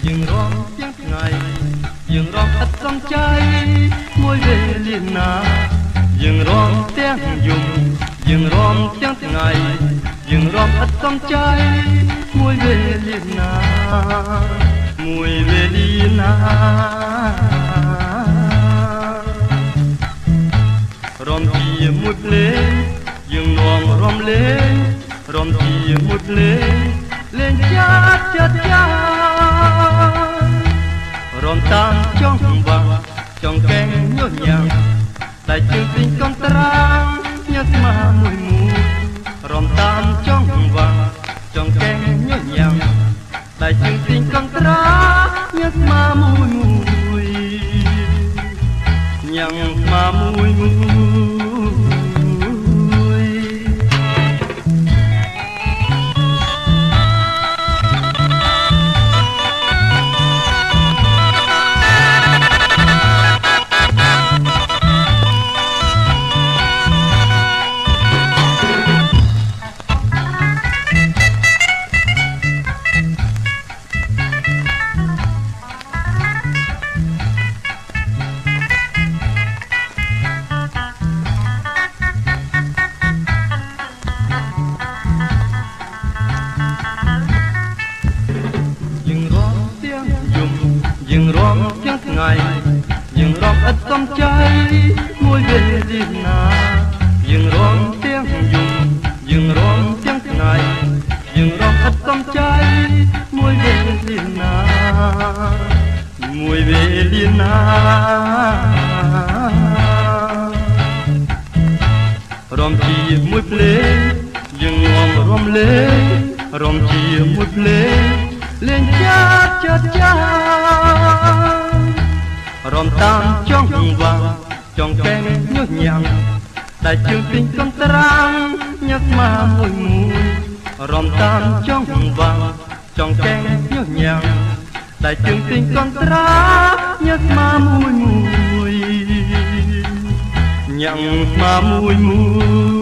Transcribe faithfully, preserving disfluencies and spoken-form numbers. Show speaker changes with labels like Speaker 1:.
Speaker 1: dừng róm tiếng ngày dừng róm ắt trong cháy môi về liền na dừng róm tiếng dùng dừng róm tiếng ngày dừng róm ắt trong cháy môi về liền na môi về liền na róm chi môi lên dừng róm róm lên róm chi môi lên lên chát chát chát rộn tan trong vàng trong keng nhớ nhàng đại chương tình con trăng nhớ mà mùi mù rộn tan trong vàng trong keng nhớ nhàng đại chương tình con trăng nhớ mà mùi mùi nhàng mà mùi mùi dừng róm tiếng ngày dừng róm ắt trong cháy môi về liền na dừng róm tiếng dùng dừng róm tiếng ngày dừng róm ắt trong cháy môi về liền na môi về liền na róm chi môi lên dừng róm róm lên róm chi môi lên lên chát chát chát rộn tan trong vàng trong keng nhớ nhàng đại chương tình con trăng nhắc mà mùi mùi rộn tan trong vàng trong keng nhớ nhàng đại chương tình con trăng nhắc mà mùi mùi nhặng mà mùi mùi